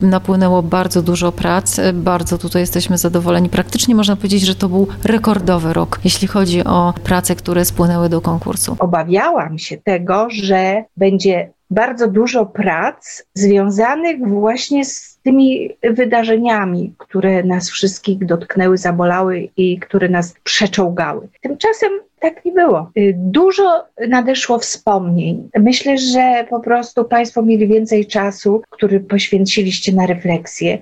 Napłynęło bardzo dużo prac, bardzo tutaj jesteśmy zadowoleni. Praktycznie można powiedzieć, że to był rekordowy rok, jeśli chodzi o prace, które spłynęły do konkursu. Obawiałam się tego, że będzie bardzo dużo prac związanych właśnie z tymi wydarzeniami, które nas wszystkich dotknęły, zabolały i które nas przeczołgały. Tymczasem tak nie było. Dużo nadeszło wspomnień. Myślę, że po prostu Państwo mieli więcej czasu, który poświęciliście na refleksję.